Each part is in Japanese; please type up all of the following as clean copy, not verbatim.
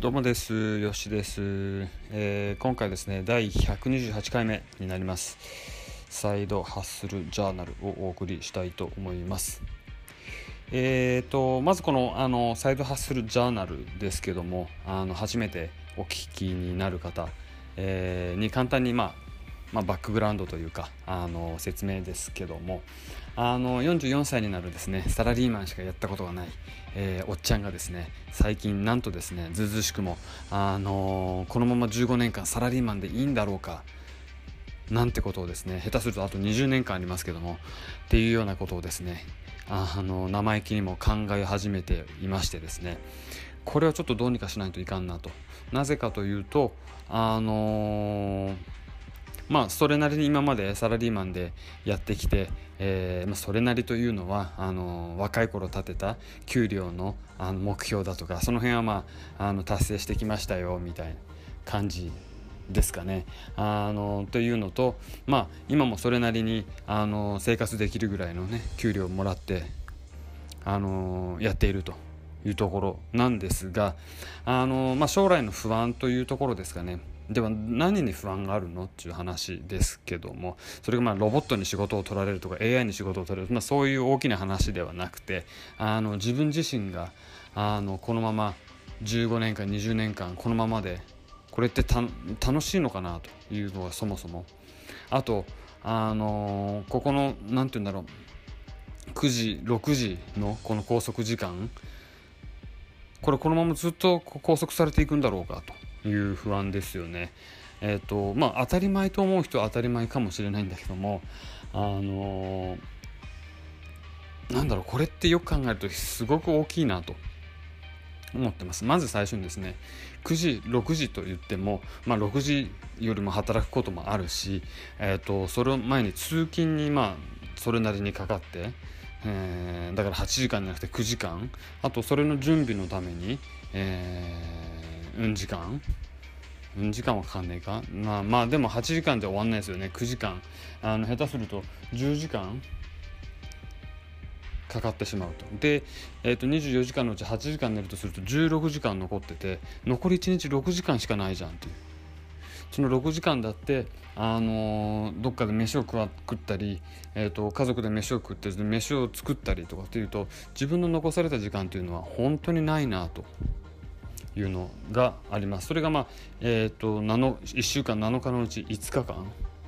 どうもです。よしです。今回ですね、第128回目になります。サイドハッスルジャーナルをお送りしたいと思います。まずこの、サイドハッスルジャーナルですけども、初めてお聞きになる方、に簡単にバックグラウンドというか説明ですけども、44歳になるですねサラリーマンしかやったことがない、おっちゃんがですね最近なんとですねずうずうしくも、このまま15年間サラリーマンでいいんだろうかなんてことをですね、下手するとあと20年間ありますけどもっていうようなことをですね生意気にも考え始めていましてですね、これはちょっとどうにかしないといかんなと。なぜかというとそれなりに今までサラリーマンでやってきて、それなりというのは若い頃立てた給料の、目標だとかその辺は達成してきましたよみたいな感じですかね。というのと、今もそれなりに生活できるぐらいのね給料をもらってやっているというところなんですが、将来の不安というところですかね。では何に不安があるのっていう話ですけども、それがロボットに仕事を取られるとか AI に仕事を取られる、そういう大きな話ではなくて、自分自身がこのまま15年間20年間このままでこれって楽しいのかなというのがそもそも、あとここのなんていうんだろう、9時6時のこの拘束時間、これこのままずっと拘束されていくんだろうかという不安ですよね。当たり前と思う人は当たり前かもしれないんだけども、これってよく考えるとすごく大きいなと思ってます。まず最初にですね、9時6時と言っても、6時よりも働くこともあるし、それを前に通勤にそれなりにかかって、だから8時間じゃなくて9時間、あとそれの準備のために、時間はかかんないかな。でも8時間で終わんないですよね。9時間下手すると10時間かかってしまうと。で、24時間のうち8時間寝るとすると16時間残ってて、残り1日6時間しかないじゃんっていう。その6時間だって、どっかで飯を食ったり、家族で飯を食って飯を作ったりとかっていうと、自分の残された時間というのは本当にないなというのがあります。それが1週間7日のうち5日間、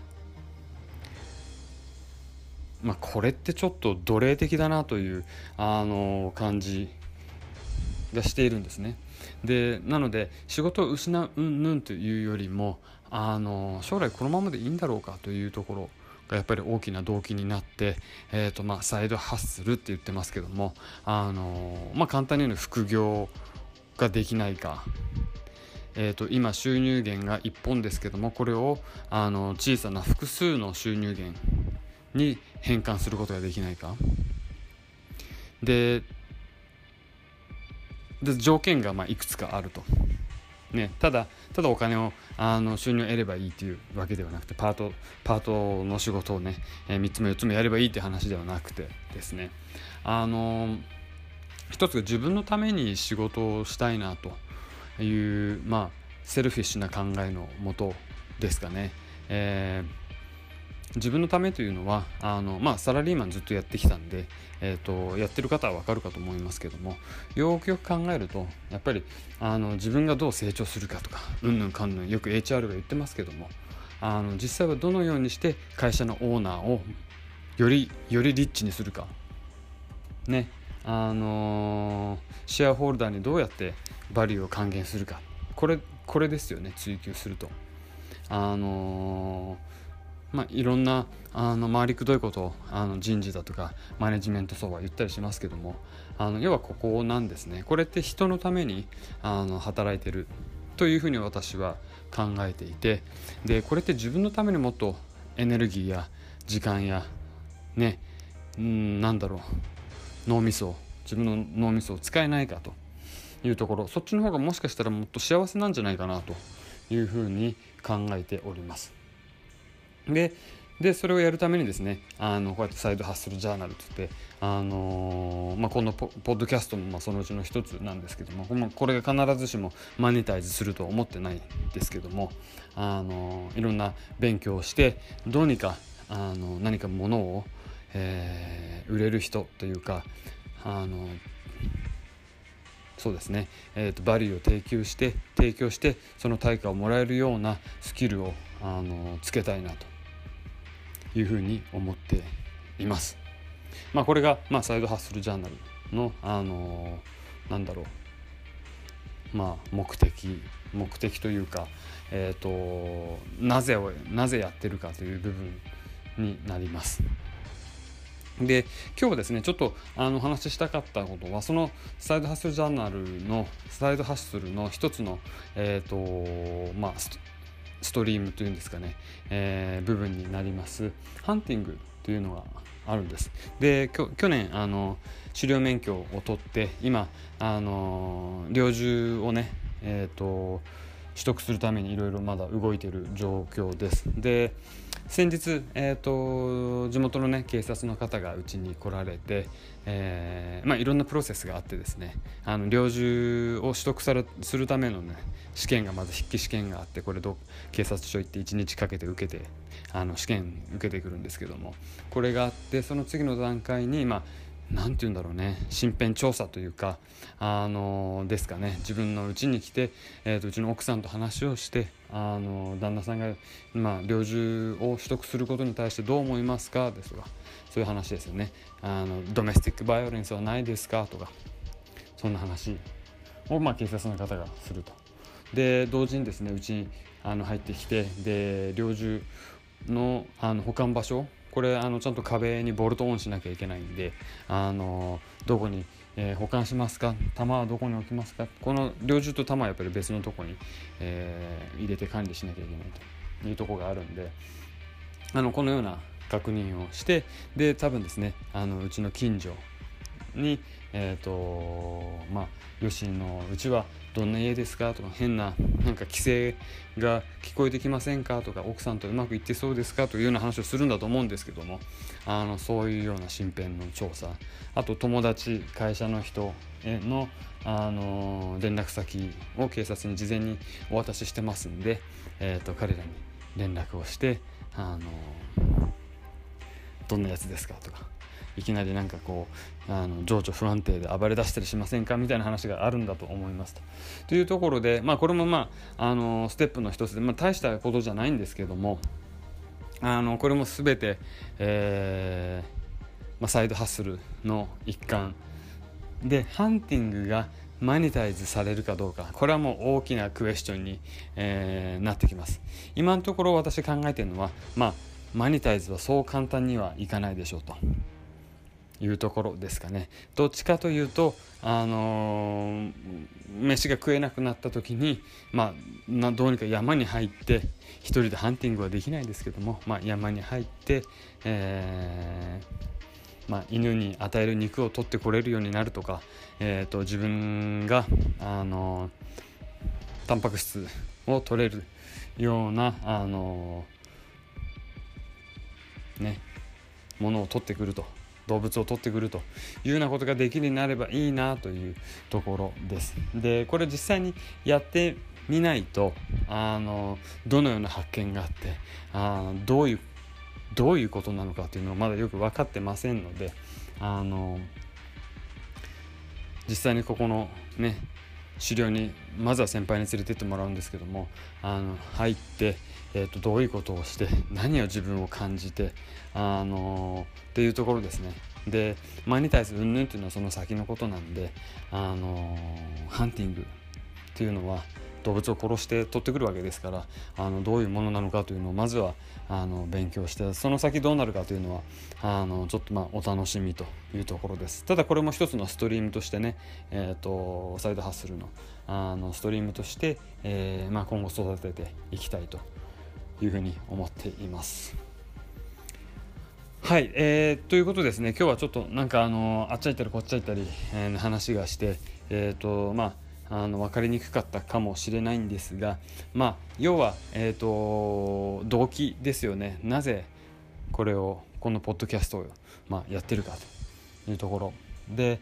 これってちょっと奴隷的だなという感じがしているんですね。でなので仕事を失ううんぬんというよりも将来このままでいいんだろうかというところがやっぱり大きな動機になって、サイドハッスルって言ってますけども、簡単に言うの副業ができないか、今収入源が1本ですけども、これを小さな複数の収入源に変換することができないか。で条件がいくつかあると、ただお金を収入を得ればいいというわけではなくて、パートの仕事をね、3つも4つもやればいいという話ではなくてですね、一つが自分のために仕事をしたいなという、セルフィッシュな考えのもとですかね。自分のためというのはサラリーマンずっとやってきたんで、やってる方は分かるかと思いますけども、よく考えるとやっぱり自分がどう成長するかとかうんぬんかんぬんよく HR が言ってますけども、実際はどのようにして会社のオーナーをよりリッチにするかね、シェアホルダーにどうやってバリューを還元するか、これですよね。追求するといろんな回りくどいことを人事だとかマネジメント層は言ったりしますけども、要はここなんですね。これって人のために働いてるというふうに私は考えていて、でこれって自分のためにもっとエネルギーや時間や自分の脳みそを使えないかというところ、そっちの方がもしかしたらもっと幸せなんじゃないかなというふうに考えております。ででそれをやるためにですねこうやってサイドハッスルジャーナルといって、このポッドキャストもそのうちの一つなんですけども、これが必ずしもマネタイズするとは思ってないんですけども、いろんな勉強をしてどうにか何か物を、売れる人というかそうですね、バリューを提供してその対価をもらえるようなスキルをつけたいなというふうに思っています。これが、サイドハッスルジャーナルの、目的というか、なぜやってるかという部分になります。で今日はですねちょっとお話ししたかったことはそのサイドハッスルジャーナルのサイドハッスルの一つの、ストリームというんですかね、部分になりますハンティングというのがあるんです。で去年狩猟免許を取って今猟銃をね取得するためにいろいろまだ動いている状況です。で先日、地元のね警察の方がうちに来られて、いろんなプロセスがあってですね猟銃を取得するためのね試験がまず筆記試験があって、これ警察署行って1日かけて受けて試験受けてくるんですけども、これがあってその次の段階になんて言うんだろうね身辺調査というかですかね、自分の家に来て、うちの奥さんと話をして旦那さんが、猟銃を取得することに対してどう思いますかですとか、そういう話ですよね。ドメスティックバイオレンスはないですかとか、そんな話を、警察の方がすると。で同時にですねうちに入ってきて、で猟銃の保管場所、これちゃんと壁にボルトオンしなきゃいけないんでどこに、保管しますか、弾はどこに置きますか、この猟銃と弾はやっぱり別のとこに、入れて管理しなきゃいけないというところがあるんでこのような確認をして、で多分ですねうちの近所によしのうちはどんな家ですかとか、変な規制が聞こえてきませんかとか、奥さんとうまくいってそうですかというような話をするんだと思うんですけども、そういうような身辺の調査、あと友達会社の人への、連絡先を警察に事前にお渡ししてますんで、彼らに連絡をしてどんなやつですかとか、いきなり情緒不安定で暴れ出したりしませんかみたいな話があるんだと思いますというところで、これもステップの一つで、大したことじゃないんですけどもこれも全て、サイドハッスルの一環で、ハンティングがマネタイズされるかどうか、これはもう大きなクエスチョンに、なってきます。今のところ私考えているのはマネタイズはそう簡単にはいかないでしょうというところですかね。どっちかというと、飯が食えなくなった時に、どうにか山に入って一人でハンティングはできないですけども、山に入って、犬に与える肉を取ってこれるようになるとか、自分がタンパク質を取れるようなものを取ってくると、動物を取ってくるというようなことができるようになればいいなというところです。でこれ実際にやってみないとどのような発見があってどういうことなのかというのはまだよく分かってませんので実際にここのね狩猟にまずは先輩に連れてってもらうんですけども入って、どういうことをして何を自分を感じてっていうところですね。でマネタイズ云々っていうのはその先のことなんでハンティングっていうのは動物を殺して取ってくるわけですからどういうものなのかというのをまずは勉強して、その先どうなるかというのはちょっとお楽しみというところです。ただこれも一つのストリームとしてね、サイドハッスルのストリームとして、今後育てていきたいというふうに思っています。はい、ということですね。今日はちょっとあっちゃいったりこっちゃいったり、話がして分かりにくかったかもしれないんですが、要は、動機ですよね。なぜこのポッドキャストを、やってるかというところで、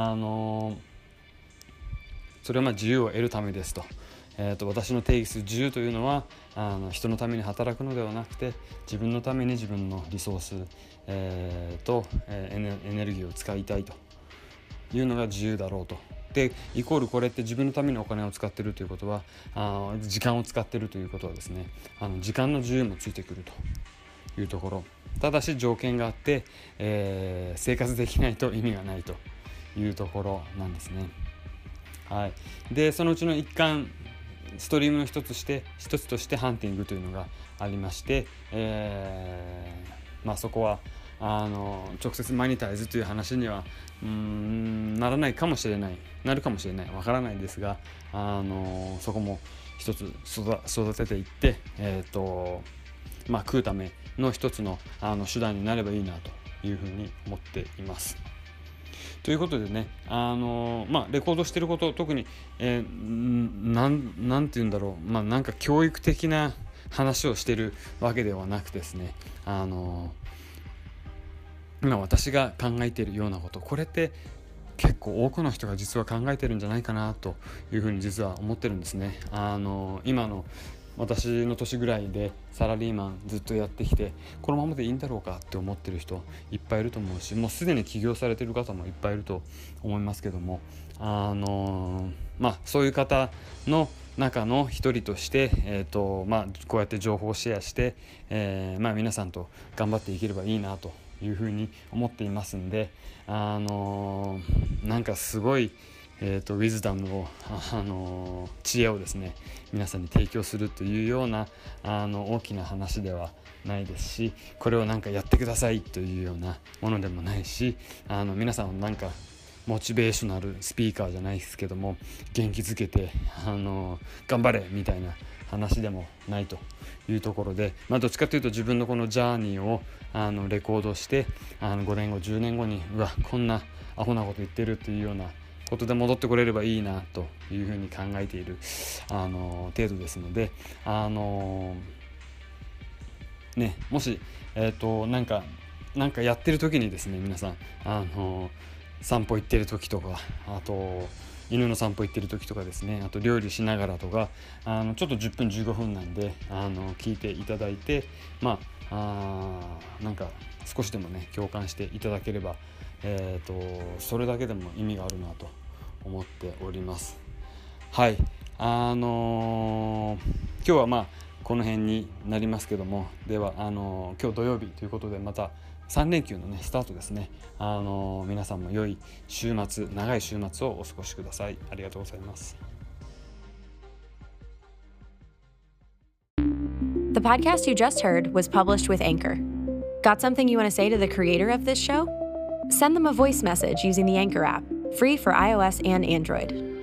それは自由を得るためですと。私の定義する自由というのは人のために働くのではなくて、自分のために自分のリソース、と、エネルギーを使いたいというのが自由だろうと。でイコールこれって自分のためにお金を使っているということは、時間を使っているということはですね、時間の自由もついてくるというところ。ただし条件があって、生活できないと意味がないというところなんですね。はい、でそのうちの一環ストリームの一つとしてハンティングというのがありまして、そこは直接マニタイズという話にはならないかもしれない、なるかもしれない、わからないんですが、そこも一つ育てていって、食うための一つの手段になればいいなというふうに思っています。ということでね、レコードしてること、特に、なんて言うんだろう、なんか教育的な話をしてるわけではなくですね、今私が考えているようなこと、これって結構多くの人が実は考えてるんじゃないかなというふうに実は思ってるんですね。今の私の年ぐらいでサラリーマンずっとやってきて、このままでいいんだろうかって思ってる人いっぱいいると思うし、もうすでに起業されてる方もいっぱいいると思いますけども、そういう方の中の一人として、こうやって情報をシェアして、皆さんと頑張っていければいいなというふうに思っていますんで、なんかすごいウィズダムを知恵をですね皆さんに提供するというような大きな話ではないですし、これをなんかやってくださいというようなものでもないし、皆さんをなんかモチベーショナルスピーカーじゃないですけども元気づけて頑張れみたいな話でもないというところで、どっちかというと自分のこのジャーニーをレコードして5年後10年後にこんなアホなこと言ってるというようなことで戻ってこれればいいなというふうに考えている程度ですので、もしなんかやってる時にですね、皆さん散歩行ってる時とか、あと犬の散歩行ってる時とかですね、あと料理しながらとかちょっと10分15分なんで聞いていただいて、なんか少しでもね共感していただければそれだけでも意味があるなと思っております。はい、今日はこの辺になりますけども、では今日土曜日ということでまた3連休のねスタートですね。皆さんも良い週末、長い週末をお過ごしください。ありがとうございます。 The podcast you just heard was published with Anchor. Got something you want to say to the creator of this show? Send them a voice message using the Anchor app, free for iOS and Android.